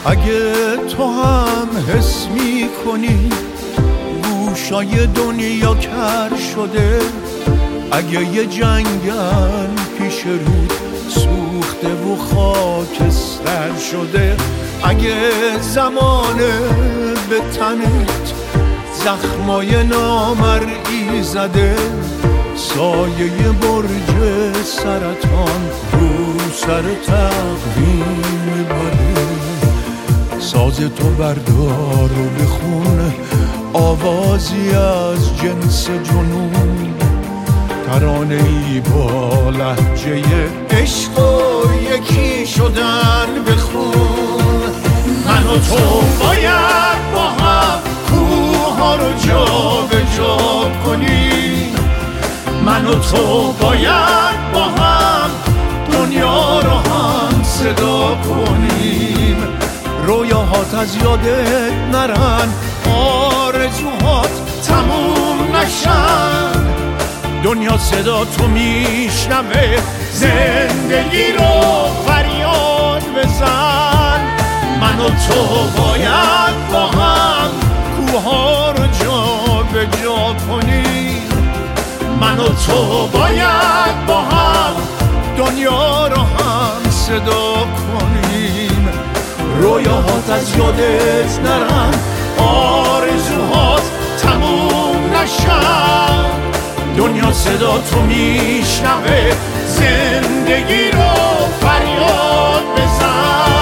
اگه تو هم حس می‌کنی گوشای دنیا کر شده، اگه یه جنگل پیش رود سوخته و خاکستر شده، اگه زمانه به تنت زخمای نامرئی زده، سایه برج سرطان رو سر تقویم بده، ساز تو بردار و بخون آوازی از جنس جنون، ترانه‌ای با لهجه عشق و یکی شدن بخون. من و تو باید با هم کوها رو جا به جا کنیم، من و تو باید با هم دنیا رو هم صدا کنیم. رویاهات از یادت نرن، آرزوهات تموم نشن، دنیا صدا تو میشنوه، زندگی رو فریاد بزن. من و تو باید با هم کوها رو جا به جا کنیم، من و تو باید با هم دنیا رو هم صدا کنیم. رویاهات از یادت نرن، آرزوهات تموم نشن، دنیا صدا تو میشنوه، زندگی رو فریاد بزن.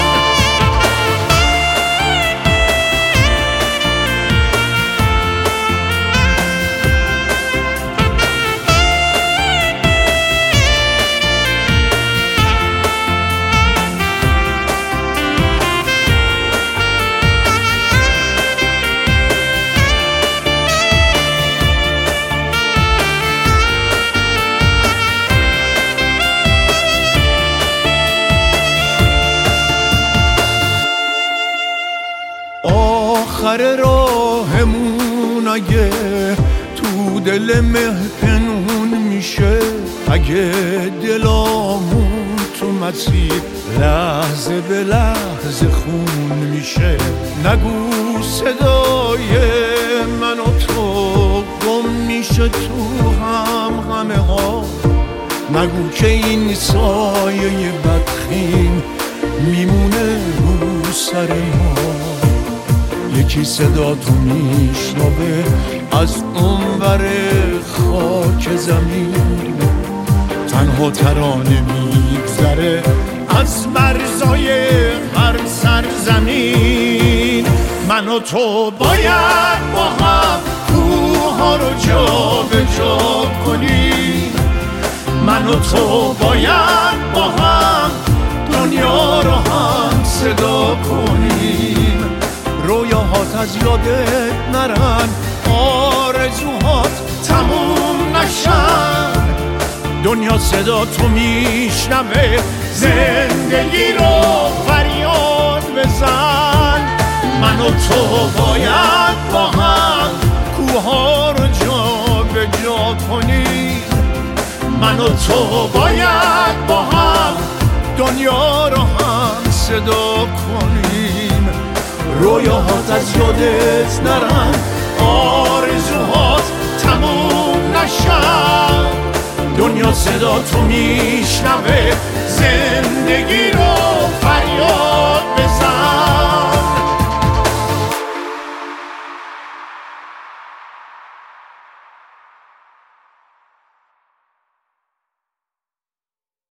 آخر راهمون اگه تو دل مه پنهون میشه، اگه دلامون تو مسیر لحظه به لحظه خون میشه، نگو صدای من و تو گم میشه تو همه ها، نگو که این سایه بدخیم میمونه رو سر ما. یکی صدا تو میشنوه از اونور خاک زمین، تنها ترانه میگذره از مرزای هر سرزمین. من و تو باید با هم کوها رو جا به جا کنیم، من و تو باید با هم دنیا رو هم صدا کنیم. رویاهات از یادت نرن، آرزوهات تموم نشن، دنیا صدا تو میشنوه، زندگی رو فریاد بزن. من و تو باید با هم کوها رو جا به جا کنیم، من و تو باید با هم دنیا رو هم صدا کنیم. رویاهات از یادت نرن، آرزوهات تموم نشن، دنیا صدا تو میشنوه، زندگی